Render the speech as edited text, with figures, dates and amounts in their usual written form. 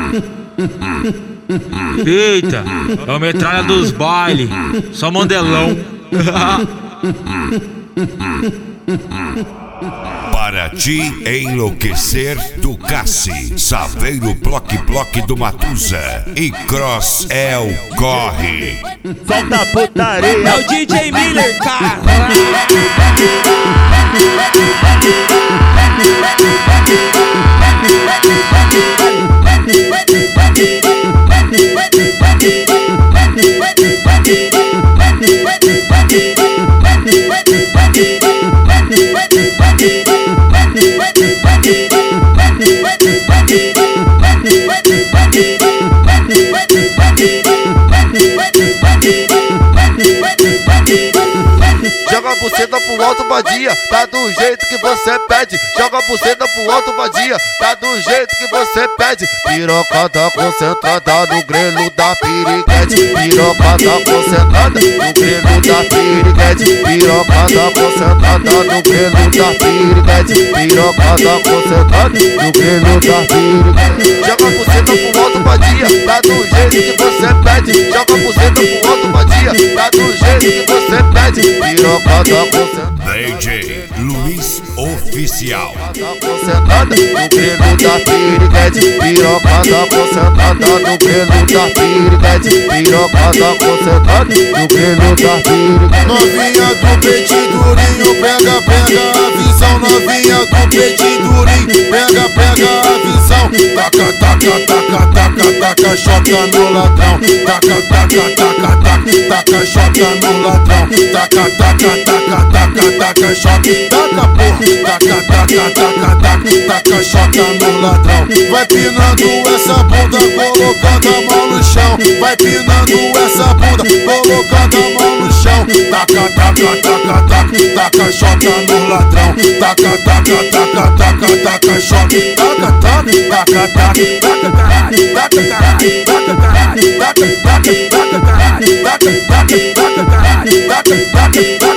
Eita, é o metralha dos baile, só mandelão. Para te enlouquecer, Tucassi, Saveiro Bloque do Matusa e Cross é o corre. Solta putaria. É o DJ Miller, cara. Joga a buceta pro alto, vadia, tá do jeito que você pede. Joga a buceta pro alto, vadia, tá do jeito que você pede. Pirocada concentrada no grelo da piriguete. Pirocada concentrada no grelo da piriguete. Pirocada concentrada no grelo da piriguete. Pirocada concentrada no grelo da piriguete. Joga a buceta pro alto, vadia, tá do jeito que você pede. Joga a buceta pro alto, vadia, tá do jeito que você pede. Pirocada concentrada. DJ Luiz Oficial. Concentrada no grelo da piriguete. Pirocada concentrada no grelo da piriguete. Pirocada concentrada no grelo da piriguete. Novinha do peitinho durinho, pega a visão. Novinha do peitinho durinho, pega a visão. Taca chota no ladrão. Taca chota no ladrão. Taca chota, taca porra. Taca chota no ladrão. Vai pinando essa bunda, colocando a mão no chão. Vai pinando essa bunda, colocando a mão no chão. Taca chota no ladrão. Taca chota. Taca